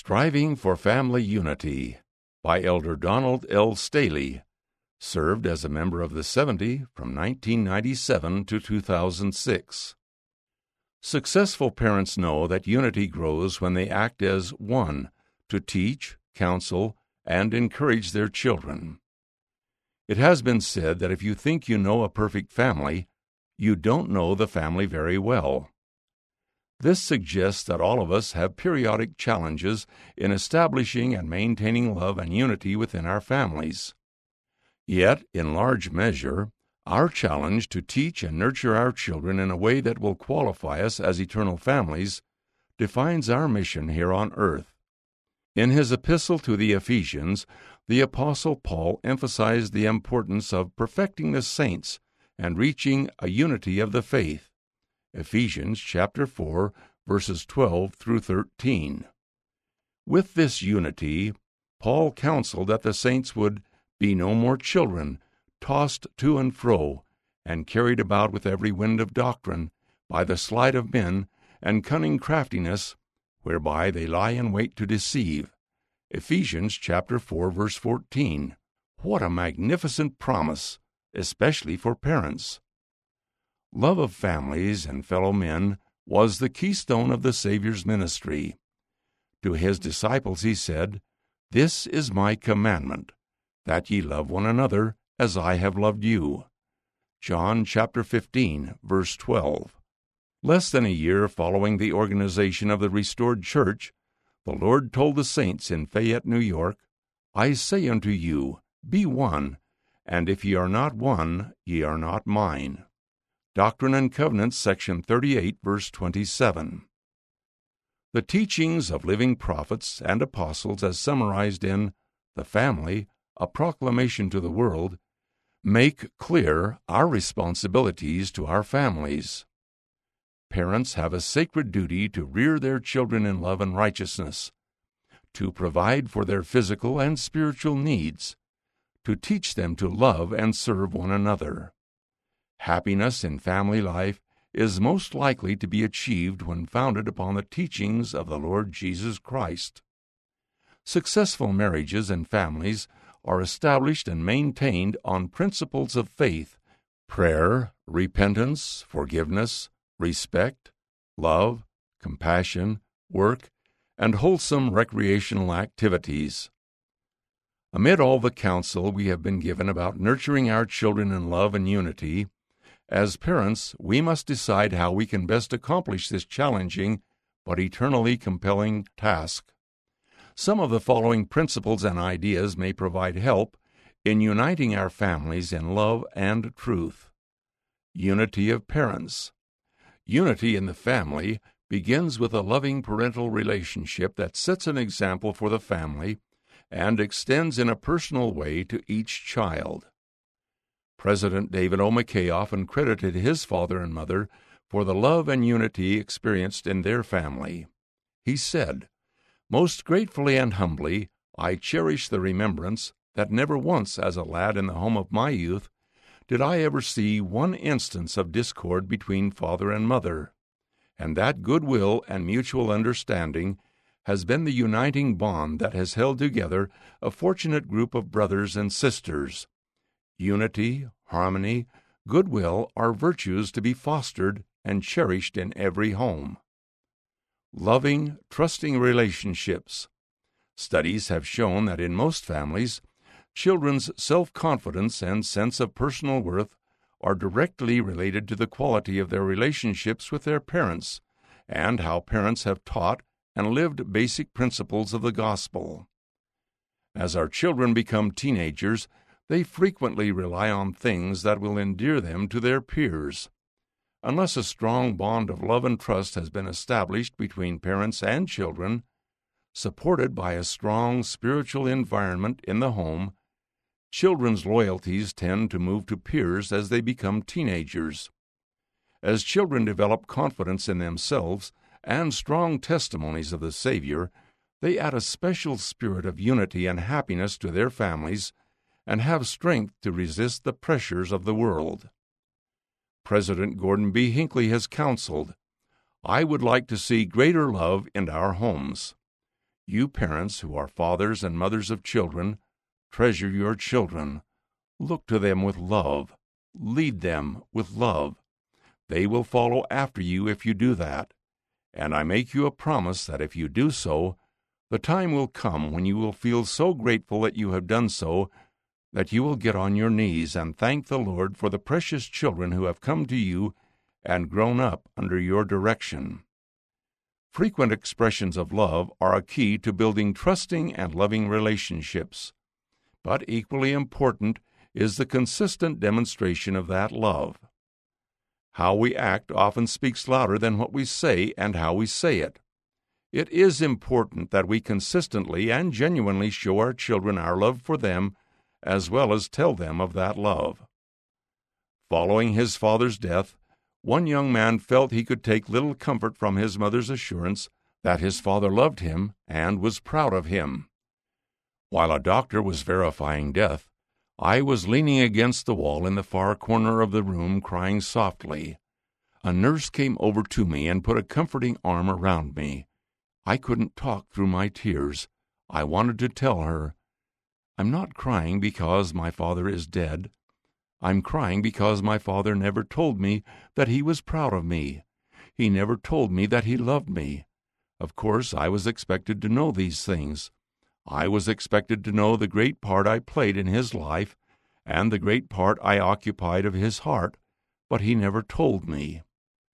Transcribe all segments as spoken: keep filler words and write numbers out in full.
Striving for Family Unity by Elder Donald L. Staley, served as a member of the seventy from nineteen ninety-seven to two thousand six. Successful parents know that unity grows when they act as one to teach, counsel, and encourage their children. It has been said that if you think you know a perfect family, you don't know the family very well. This suggests that all of us have periodic challenges in establishing and maintaining love and unity within our families. Yet, in large measure, our challenge to teach and nurture our children in a way that will qualify us as eternal families defines our mission here on earth. In his epistle to the Ephesians, the Apostle Paul emphasized the importance of perfecting the saints and reaching a unity of the faith. Ephesians chapter four, verses twelve through thirteen. With this unity, Paul counseled that the saints would be no more children, tossed to and fro, and carried about with every wind of doctrine, by the sleight of men and cunning craftiness, whereby they lie in wait to deceive. Ephesians chapter four, verse fourteen. What a magnificent promise, especially for parents! Love of families and fellow men was the keystone of the Savior's ministry. To his disciples he said, "This is my commandment, that ye love one another as I have loved you." John chapter fifteen, verse twelve. Less than a year following the organization of the restored church, the Lord told the saints in Fayette, New York, "I say unto you, be one, and if ye are not one, ye are not mine." Doctrine and Covenants, section thirty-eight, verse twenty-seven. The teachings of living prophets and apostles, as summarized in The Family, a Proclamation to the World, make clear our responsibilities to our families. Parents have a sacred duty to rear their children in love and righteousness, to provide for their physical and spiritual needs, to teach them to love and serve one another. Happiness in family life is most likely to be achieved when founded upon the teachings of the Lord Jesus Christ. Successful marriages and families are established and maintained on principles of faith, prayer, repentance, forgiveness, respect, love, compassion, work, and wholesome recreational activities. Amid all the counsel we have been given about nurturing our children in love and unity, as parents, we must decide how we can best accomplish this challenging but eternally compelling task. Some of the following principles and ideas may provide help in uniting our families in love and truth. Unity of parents. Unity in the family begins with a loving parental relationship that sets an example for the family and extends in a personal way to each child. President David O. McKay often credited his father and mother for the love and unity experienced in their family. He said, "Most gratefully and humbly, I cherish the remembrance that never once as a lad in the home of my youth did I ever see one instance of discord between father and mother, and that goodwill and mutual understanding has been the uniting bond that has held together a fortunate group of brothers and sisters. Unity, harmony, goodwill are virtues to be fostered and cherished in every home." Loving, trusting relationships. Studies have shown that in most families, children's self-confidence and sense of personal worth are directly related to the quality of their relationships with their parents and how parents have taught and lived basic principles of the gospel. As our children become teenagers, they frequently rely on things that will endear them to their peers. Unless a strong bond of love and trust has been established between parents and children, supported by a strong spiritual environment in the home, children's loyalties tend to move to peers as they become teenagers. As children develop confidence in themselves and strong testimonies of the Savior, they add a special spirit of unity and happiness to their families and have strength to resist the pressures of the world. President Gordon B. Hinckley has counseled, "I would like to see greater love in our homes. You parents who are fathers and mothers of children, treasure your children. Look to them with love. Lead them with love. They will follow after you if you do that. And I make you a promise that if you do so, the time will come when you will feel so grateful that you have done so that you will get on your knees and thank the Lord for the precious children who have come to you and grown up under your direction. Frequent expressions of love are a key to building trusting and loving relationships. But equally important is the consistent demonstration of that love. How we act often speaks louder than what we say and how we say it. It is important that we consistently and genuinely show our children our love for them, as well as tell them of that love. Following his father's death, one young man felt he could take little comfort from his mother's assurance that his father loved him and was proud of him. While a doctor was verifying death, I was leaning against the wall in the far corner of the room, crying softly. A nurse came over to me and put a comforting arm around me. I couldn't talk through my tears. I wanted to tell her, "I'm not crying because my father is dead. I'm crying because my father never told me that he was proud of me. He never told me that he loved me. Of course, I was expected to know these things. I was expected to know the great part I played in his life and the great part I occupied of his heart, but he never told me."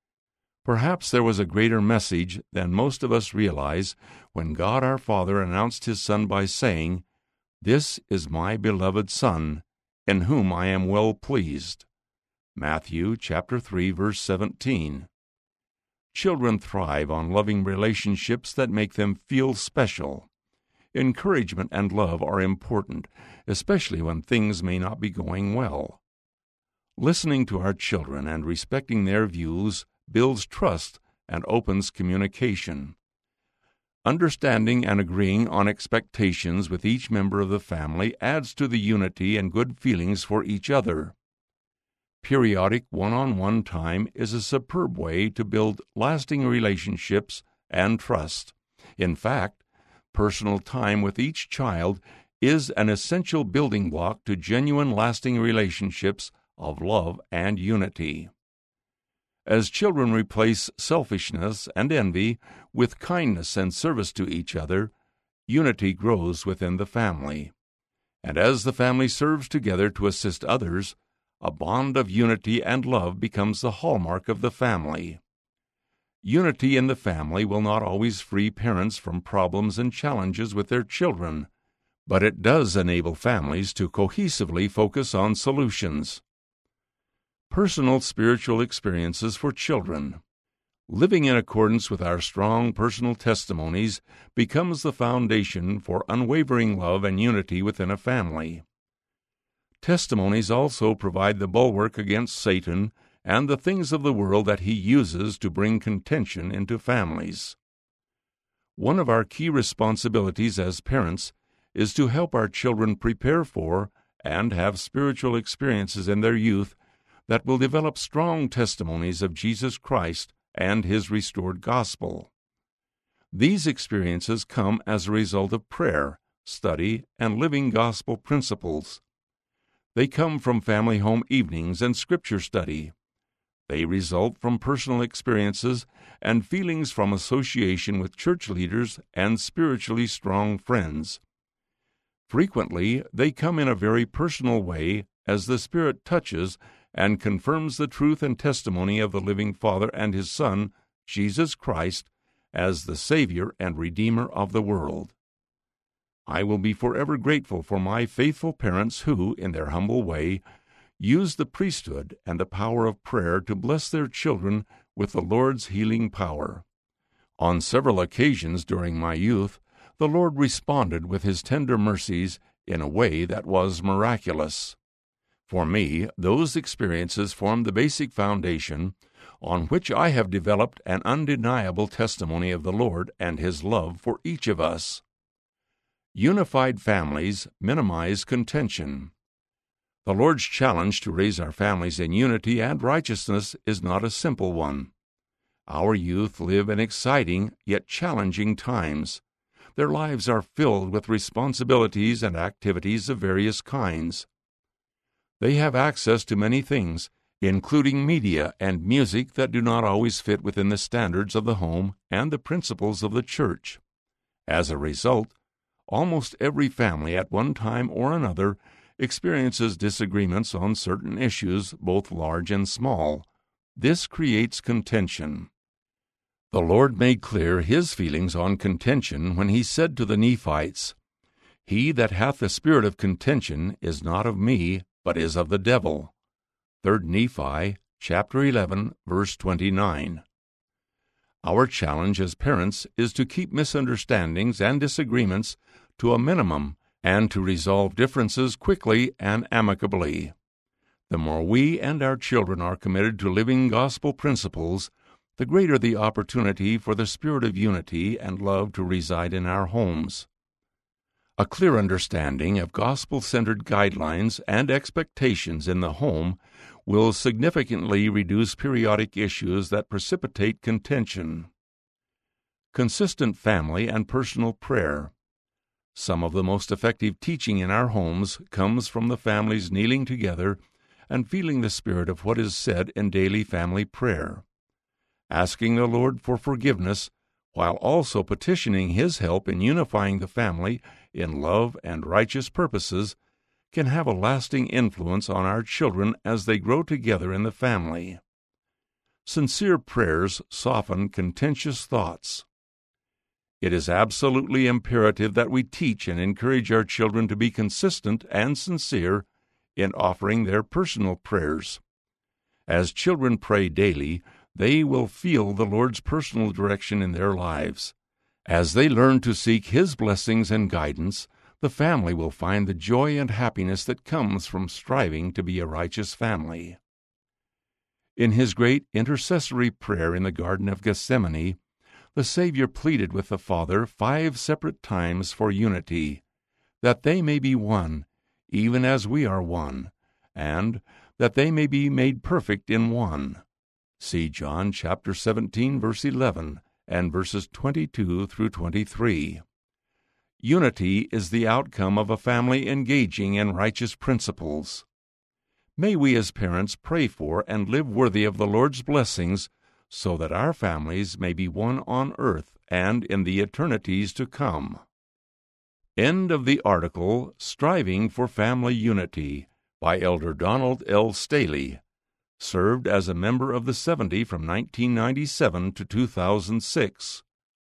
Perhaps there was a greater message than most of us realize when God our Father announced his Son by saying, "This is my beloved Son, in whom I am well pleased." Matthew chapter three, verse seventeen. Children thrive on loving relationships that make them feel special. Encouragement and love are important, especially when things may not be going well. Listening to our children and respecting their views builds trust and opens communication. Understanding and agreeing on expectations with each member of the family adds to the unity and good feelings for each other. Periodic one-on-one time is a superb way to build lasting relationships and trust. In fact, personal time with each child is an essential building block to genuine lasting relationships of love and unity. As children replace selfishness and envy with kindness and service to each other, unity grows within the family. And as the family serves together to assist others, a bond of unity and love becomes the hallmark of the family. Unity in the family will not always free parents from problems and challenges with their children, but it does enable families to cohesively focus on solutions. Personal spiritual experiences for children. Living in accordance with our strong personal testimonies becomes the foundation for unwavering love and unity within a family. Testimonies also provide the bulwark against Satan and the things of the world that he uses to bring contention into families. One of our key responsibilities as parents is to help our children prepare for and have spiritual experiences in their youth that will develop strong testimonies of Jesus Christ and his restored gospel. These experiences come as a result of prayer, study, and living gospel principles. They come from family home evenings and scripture study. They result from personal experiences and feelings from association with church leaders and spiritually strong friends. Frequently, they come in a very personal way as the Spirit touches and confirms the truth and testimony of the living Father and his Son, Jesus Christ, as the Savior and Redeemer of the world. I will be forever grateful for my faithful parents who, in their humble way, use the priesthood and the power of prayer to bless their children with the Lord's healing power. On several occasions during my youth, the Lord responded with his tender mercies in a way that was miraculous. For me, those experiences formed the basic foundation on which I have developed an undeniable testimony of the Lord and his love for each of us. Unified families minimize contention. The Lord's challenge to raise our families in unity and righteousness is not a simple one. Our youth live in exciting yet challenging times. their lives are filled with responsibilities and activities of various kinds. They have access to many things, including media and music that do not always fit within the standards of the home and the principles of the church. As a result, almost every family at one time or another experiences disagreements on certain issues, both large and small. This creates contention. The Lord made clear His feelings on contention when He said to the Nephites, "He that hath the spirit of contention is not of me, but is of the devil." Third Nephi, chapter eleven, verse twenty-nine. Our challenge as parents is to keep misunderstandings and disagreements to a minimum and to resolve differences quickly and amicably. The more we and our children are committed to living gospel principles, the greater the opportunity for the spirit of unity and love to reside in our homes. A clear understanding of gospel-centered guidelines and expectations in the home will significantly reduce periodic issues that precipitate contention. Consistent family and personal prayer. Some of the most effective teaching in our homes comes from the families kneeling together and feeling the spirit of what is said in daily family prayer. Asking the Lord for forgiveness, while also petitioning His help in unifying the family in love and righteous purposes, can have a lasting influence on our children as they grow together in the family. Sincere prayers soften contentious thoughts. It is absolutely imperative that we teach and encourage our children to be consistent and sincere in offering their personal prayers. As children pray daily, they will feel the Lord's personal direction in their lives. As they learn to seek His blessings and guidance, the family will find the joy and happiness that comes from striving to be a righteous family. In His great intercessory prayer in the Garden of Gethsemane, the Savior pleaded with the Father five separate times for unity, that they may be one, even as we are one, and that they may be made perfect in one. See John chapter seventeen, verse eleven, and verses twenty-two through twenty-three. Unity is the outcome of a family engaging in righteous principles. May we as parents pray for and live worthy of the Lord's blessings so that our families may be one on earth and in the eternities to come. End of the article, Striving for Family Unity, by Elder Donald L. Staley. Served as a member of the seventy from nineteen ninety-seven to two thousand six.